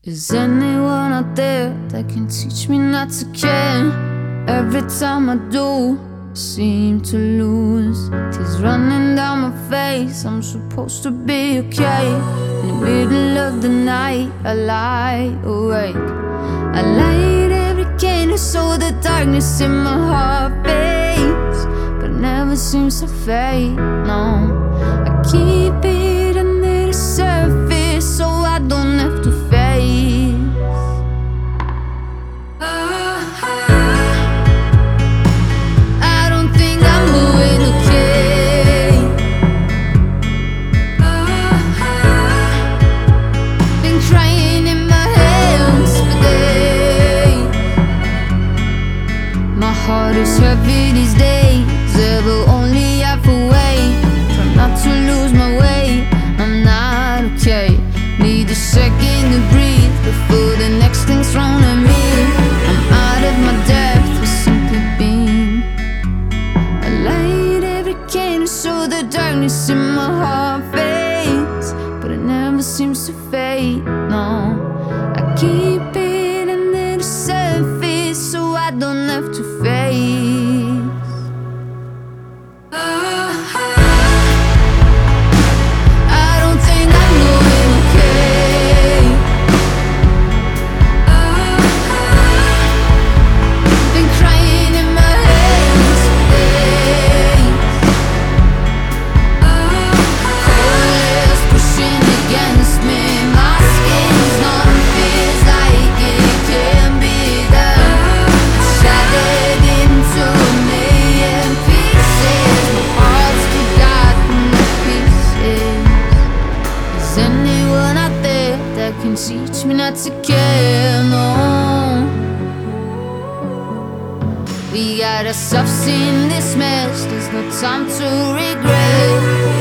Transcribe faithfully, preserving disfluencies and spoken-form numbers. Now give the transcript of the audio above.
Is anyone out there that can teach me not to care? Every time I do, I seem to lose. Tears running down my face, I'm supposed to be okay. In the middle of the night, I lie awake. I light every candle so the darkness in my heart fades, but it never seems to fade, no. I keep it under the surface so I don't have to face. I don't think I'm doing okay. Been crying in my hands for days. My heart is heavy these days, ever only half awake. Try not to lose my way, I'm not okay. Need a second to breathe before the next thing's thrown at me. I'm out of my depth for simply being. I light every candle so the darkness in my heart fades, but it never seems to fade, no. I keep it under the surface so I don't have to face. Can teach me not to care, no. We got ourselves in this mess, there's no time to regret.